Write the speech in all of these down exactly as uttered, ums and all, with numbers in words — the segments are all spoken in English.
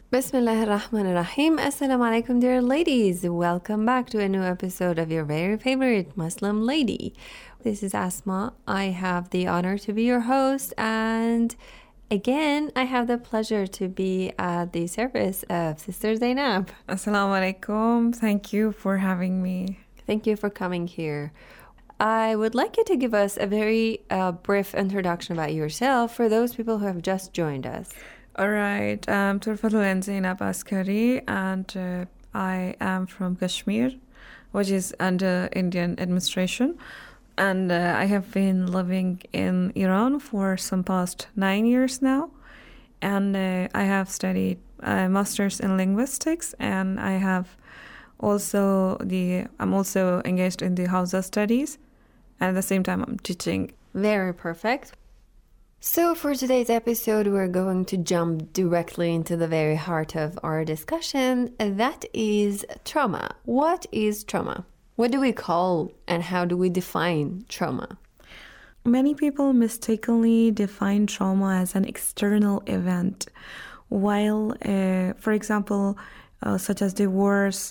Bismillah ar-Rahman ar-Rahim. Assalamu alaikum, dear ladies. Welcome back to a new episode of your very favorite Muslim lady. This is Asma. I have the honor to be your host, and again, I have the pleasure to be at the service of Sister Zainab. Assalamu alaikum. Thank you for having me. Thank you for coming here. I would like you to give us a very uh, brief introduction about yourself for those people who have just joined us. All right. I'm Turfatul Zainab Askari, and uh, I am from Kashmir, which is under Indian administration. And uh, I have been living in Iran for some past nine years now. And uh, I have studied a master's in linguistics, and I have also the I'm also engaged in the Hausa studies. And at the same time, I'm teaching. Very perfect. So for today's episode, we're going to jump directly into the very heart of our discussion. That is trauma. What is trauma? What do we call and how do we define trauma? Many people mistakenly define trauma as an external event, while, uh, for example, uh, such as divorce,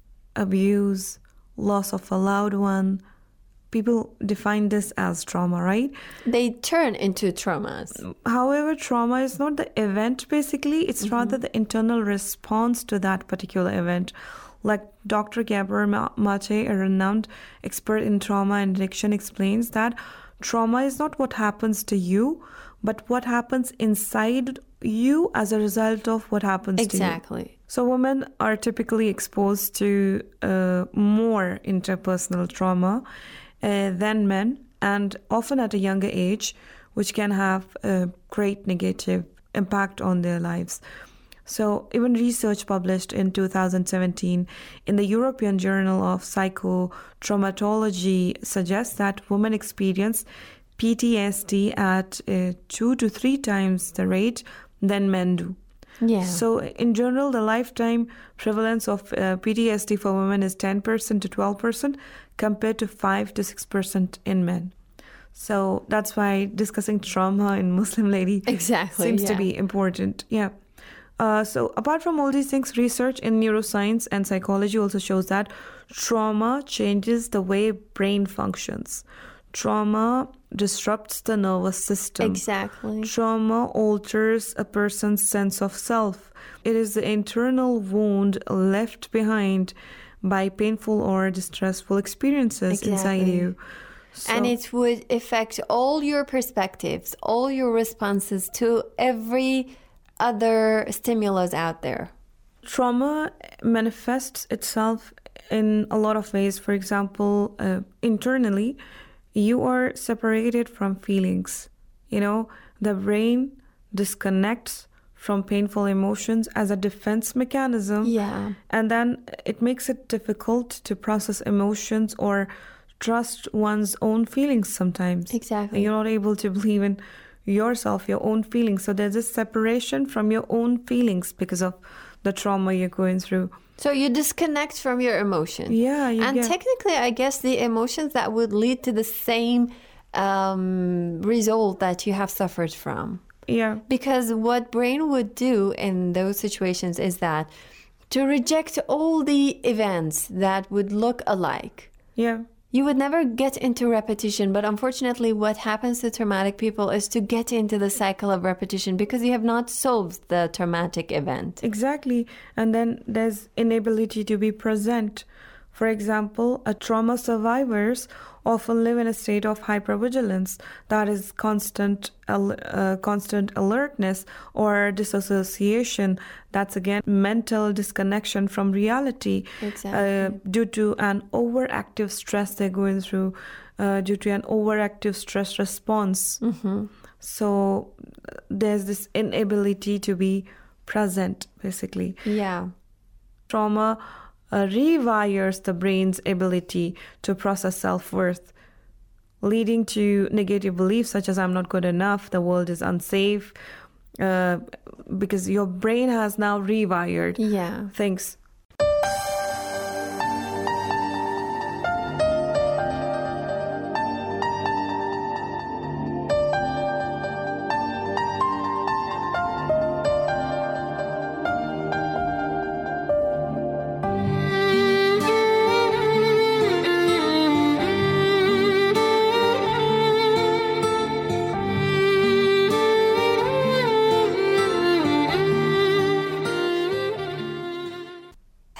abuse, loss of a loved one, people define this as trauma, right? They turn into traumas. However, trauma is not the event, basically. It's mm-hmm. rather the internal response to that particular event. Like Doctor Gabor Mate, a renowned expert in trauma and addiction, explains that trauma is not what happens to you, but what happens inside you as a result of what happens exactly. to you. Exactly. So women are typically exposed to uh, more interpersonal trauma Uh, than men, and often at a younger age, which can have a great negative impact on their lives. So even research published in two thousand seventeen in the European Journal of Psychotraumatology suggests that women experience P T S D at uh, two to three times the rate than men do. Yeah. So in general, the lifetime prevalence of uh, P T S D for women is ten percent to twelve percent compared to five to six percent in men. So that's why discussing trauma in Muslim lady exactly, seems yeah. to be important. Yeah. Uh, so apart from all these things, research in neuroscience and psychology also shows that trauma changes the way brain functions. Trauma disrupts the nervous system. Exactly. Trauma alters a person's sense of self. It is the internal wound left behind by painful or distressful experiences exactly. inside you. So, and it would affect all your perspectives, all your responses to every other stimulus out there. Trauma manifests itself in a lot of ways. For example, uh, internally, you are separated from feelings. You know, the brain disconnects from painful emotions as a defense mechanism. Yeah. And then it makes it difficult to process emotions or trust one's own feelings sometimes. Exactly. You're not able to believe in yourself, your own feelings. So there's this separation from your own feelings because of the trauma you're going through. So you disconnect from your emotion. Yeah. You and get... technically, I guess the emotions that would lead to the same um, result that you have suffered from. Yeah. Because what brain would do in those situations is that to reject all the events that would look alike. Yeah. You would never get into repetition, but unfortunately what happens to traumatic people is to get into the cycle of repetition because you have not solved the traumatic event. Exactly. And then there's inability to be present. For example, a trauma survivors often live in a state of hypervigilance, that is constant uh, constant alertness, or disassociation, that's again mental disconnection from reality. Exactly. uh, due to an overactive stress they're going through, uh, due to an overactive stress response. Mm-hmm. So there's this inability to be present, basically. Yeah. Trauma Uh, rewires the brain's ability to process self-worth, leading to negative beliefs such as I'm not good enough, the world is unsafe, uh, because your brain has now rewired yeah. things.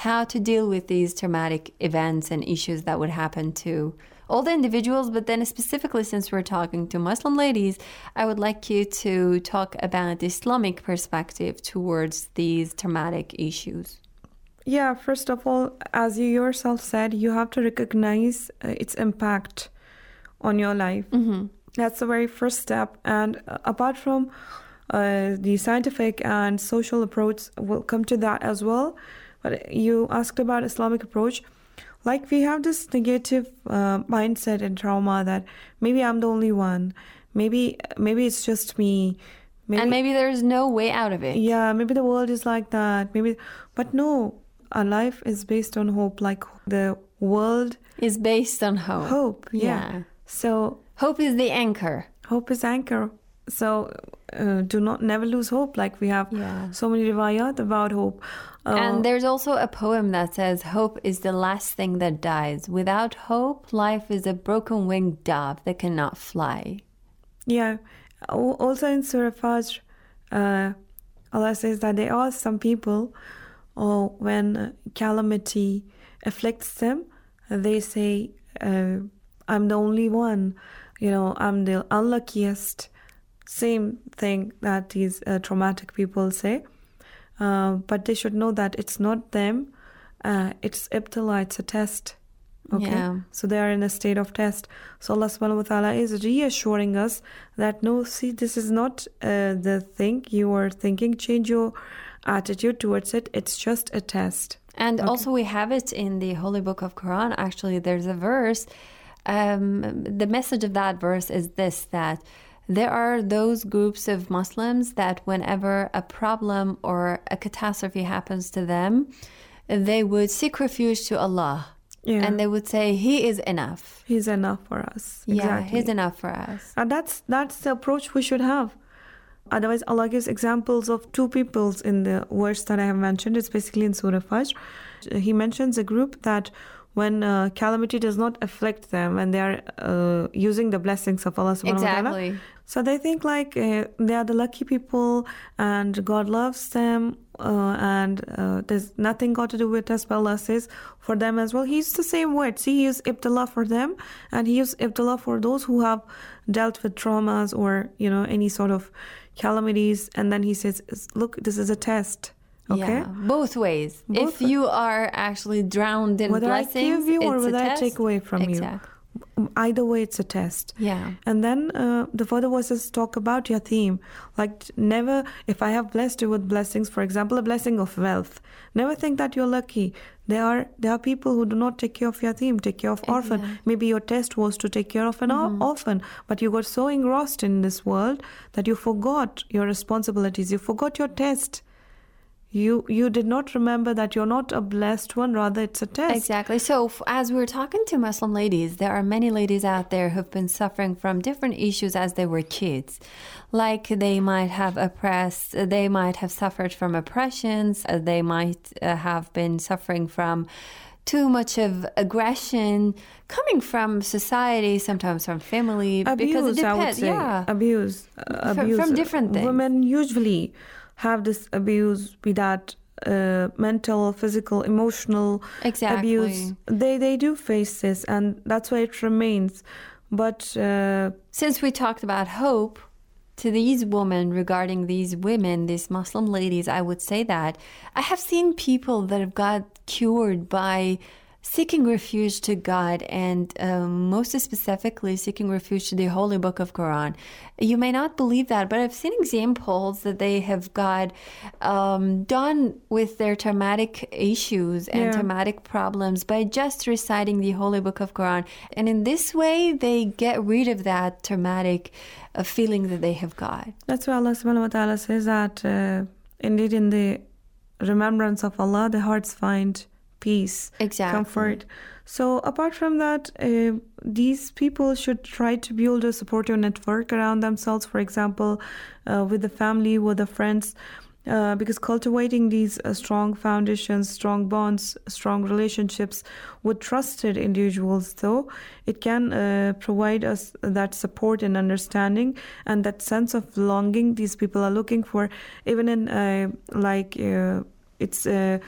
how to deal with these traumatic events and issues that would happen to all the individuals, but then specifically since we're talking to Muslim ladies, I would like you to talk about the Islamic perspective towards these traumatic issues. Yeah, first of all, as you yourself said, you have to recognize uh, its impact on your life. Mm-hmm. That's the very first step. And uh, apart from uh, the scientific and social approach, we'll come to that as well. But you asked about Islamic approach. Like we have this negative uh, mindset and trauma that maybe I'm the only one. Maybe maybe it's just me. Maybe, and maybe there's no way out of it. Yeah, maybe the world is like that. Maybe, but no, our life is based on hope. Like the world is based on hope. Hope, yeah. yeah. So hope is the anchor. Hope is anchor. So uh, do not never lose hope. Like we have yeah. so many riwayat about hope. Uh, and there's also a poem that says, hope is the last thing that dies. Without hope, life is a broken winged dove that cannot fly. Yeah. Also in Surah Fajr, uh, Allah says that there are some people, or when calamity afflicts them, they say, uh, I'm the only one. You know, I'm the unluckiest. Same thing that these uh, traumatic people say. Uh, but they should know that it's not them. Uh, it's ibtila, it's a test. Okay? Yeah. So they are in a state of test. So Allah subhanahu wa ta'ala is reassuring us that no, see, this is not uh, the thing you are thinking. Change your attitude towards it. It's just a test. And okay. also we have it in the Holy Book of Quran. Actually, there's a verse. Um, the message of that verse is this, that there are those groups of Muslims that whenever a problem or a catastrophe happens to them, they would seek refuge to Allah. Yeah. And they would say, He is enough. He's enough for us. Yeah, exactly. He's enough for us. And that's that's the approach we should have. Otherwise, Allah gives examples of two peoples in the verse that I have mentioned. It's basically in Surah Fajr. He mentions a group that when uh, calamity does not afflict them and they are uh, using the blessings of Allah subhanahu exactly. wa ta'ala. So they think like uh, they are the lucky people and God loves them uh, and uh, there's nothing got to do with us, but Allah says for them as well. He used the same word. See, he used ibtila for them and he used ibtila for those who have dealt with traumas or, you know, any sort of calamities. And then he says, look, this is a test. Okay. Yeah, both ways. Both if you are actually drowned in whether blessings, I give you or it's whether a I test. take away from exactly. you. Either way, it's a test. Yeah. And then uh, the further verses talk about your theme. Like never, if I have blessed you with blessings, for example, a blessing of wealth, never think that you're lucky. There are there are people who do not take care of your theme, take care of orphan. Exactly. Maybe your test was to take care of an mm-hmm. orphan, but you got so engrossed in this world that you forgot your responsibilities. You forgot your test. You you did not remember that you're not a blessed one, rather it's a test. Exactly. So f- as we're talking to Muslim ladies, there are many ladies out there who've been suffering from different issues as they were kids. Like they might have oppressed, they might have suffered from oppressions, uh, they might uh, have been suffering from too much of aggression coming from society, sometimes from family. Abuse, because it depends. I would say. Yeah. Abuse. Uh, from, abuse. From different things. Women usually have this abuse, be that uh, mental, physical, emotional exactly. abuse. They they do face this, and that's why it remains. But uh, since we talked about hope to these women regarding these women, these Muslim ladies, I would say that I have seen people that have got cured by seeking refuge to God and um, most specifically seeking refuge to the Holy Book of Quran. You may not believe that, but I've seen examples that they have got um, done with their traumatic issues and yeah. traumatic problems by just reciting the Holy Book of Quran. And in this way, they get rid of that traumatic uh, feeling that they have got. That's why Allah subhanahu wa ta'ala says that uh, indeed in the remembrance of Allah, the hearts find peace, exactly. comfort. So apart from that, uh, these people should try to build a supportive network around themselves, for example, uh, with the family, with the friends, uh, because cultivating these uh, strong foundations, strong bonds, strong relationships with trusted individuals, though, it can uh, provide us that support and understanding and that sense of longing these people are looking for, even in uh, like uh, it's... Uh,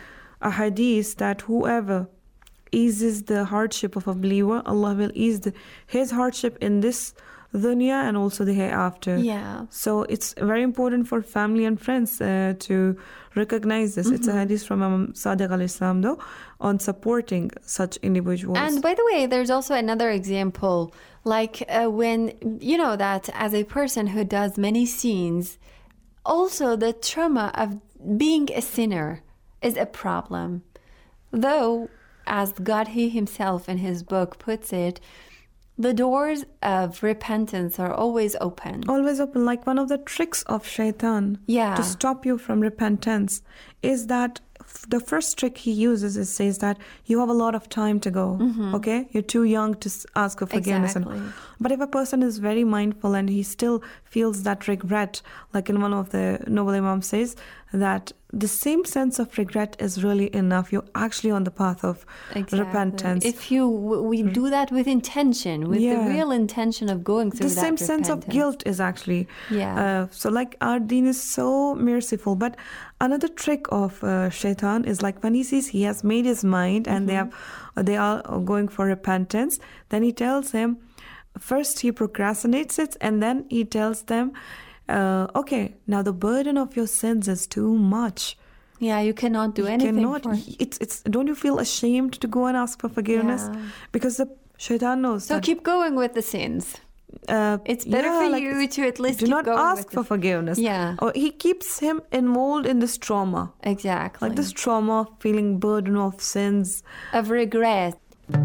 a hadith that whoever eases the hardship of a believer, Allah will ease the, his hardship in this dunya and also the hereafter. Yeah. So it's very important for family and friends uh, to recognize this. Mm-hmm. It's a hadith from Imam Sadiq al-Islam though, on supporting such individuals. And by the way, there's also another example, like uh, when, you know, that as a person who does many sins, also the trauma of being a sinner is a problem. Though, as God He Himself in His book puts it, the doors of repentance are always open. Always open. Like one of the tricks of shaitan yeah. to stop you from repentance is that the first trick he uses is says that you have a lot of time to go. Mm-hmm. Okay? You're too young to ask for forgiveness. Exactly. But if a person is very mindful and he still feels that regret, like in one of the Noble Imam says, that the same sense of regret is really enough. You're actually on the path of exactly. repentance. If you we do that with intention, with yeah. the real intention of going through the that same repentance. sense of guilt is actually yeah. Uh, so like our deen is so merciful. But another trick of uh, shaitan is like when he sees he has made his mind and mm-hmm. they have they are going for repentance, then he tells him, first he procrastinates it and then he tells them, uh, okay, now the burden of your sins is too much. Yeah, you cannot do you anything cannot, for it. It's, it's, don't you feel ashamed to go and ask for forgiveness? Yeah. Because the shaitan knows. So that, keep going with the sins. Uh, it's better yeah, for like, you to at least do keep not going ask with for the... forgiveness. Yeah. Or he keeps him involved in this trauma. Exactly. Like this trauma of feeling burden of sins. Of regret.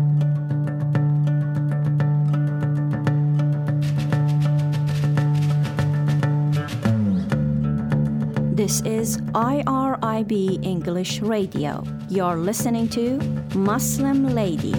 This is I R I B English Radio. You're listening to Muslim Lady.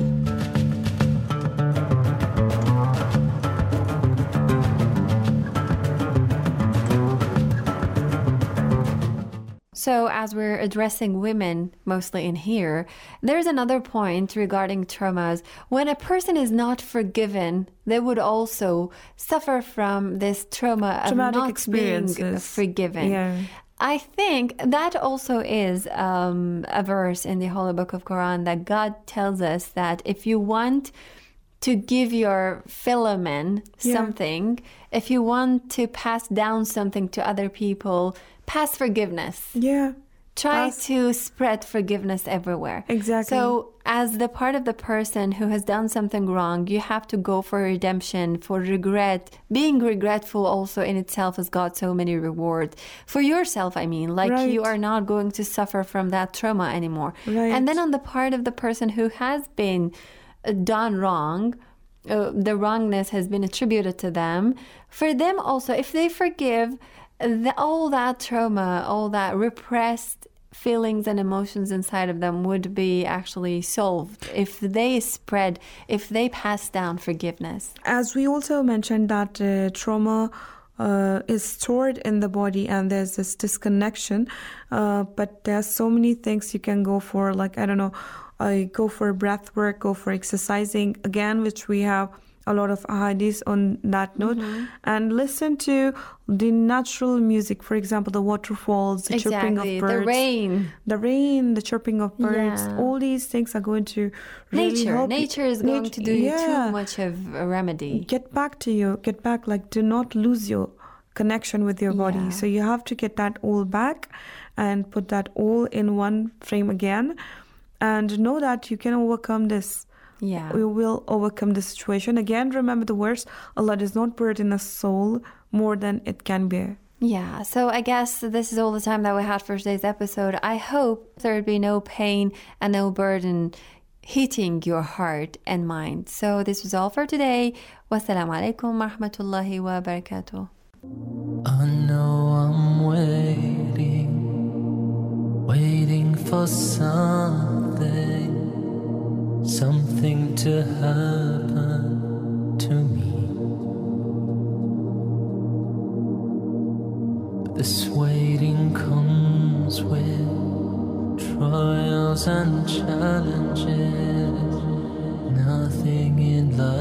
So as we're addressing women, mostly in here, there's another point regarding traumas. When a person is not forgiven, they would also suffer from this trauma of Traumatic not experiences. being forgiven. Yeah. I think that also is um, a verse in the Holy Book of Quran that God tells us that if you want to give your fellow man yeah. something, if you want to pass down something to other people, pass forgiveness. Yeah. Try pass. to spread forgiveness everywhere. Exactly. So as the part of the person who has done something wrong, you have to go for redemption, for regret. Being regretful also in itself has got so many rewards. For yourself, I mean, like right. you are not going to suffer from that trauma anymore. Right. And then on the part of the person who has been done wrong, uh, the wrongness has been attributed to them. For them also, if they forgive, the, all that trauma, all that repressed feelings and emotions inside of them would be actually solved if they spread, if they pass down forgiveness. As we also mentioned that uh, trauma uh, is stored in the body and there's this disconnection, uh, but there's so many things you can go for, like, I don't know, I go for breath work, go for exercising, again, which we have a lot of ahadith on that note, mm-hmm. and listen to the natural music, for example, the waterfalls, the exactly. chirping of birds. The rain. The rain, the chirping of birds, yeah. all these things are going to really Nature. help Nature you. is going Nature, to do yeah. you too much of a remedy. Get back to you, get back, like do not lose your connection with your body. Yeah. So you have to get that all back and put that all in one frame again. And know that you can overcome this. Yeah. We will overcome the situation. Again, remember the verse, Allah does not burden a soul more than it can bear. Yeah, so I guess this is all the time that we had for today's episode. I hope there would be no pain and no burden hitting your heart and mind. So this was all for today. Wassalamu alaikum wa rahmatullahi wa barakatuh. I know I'm waiting, waiting for something. Something to happen to me. But this waiting comes with trials and challenges. Nothing in life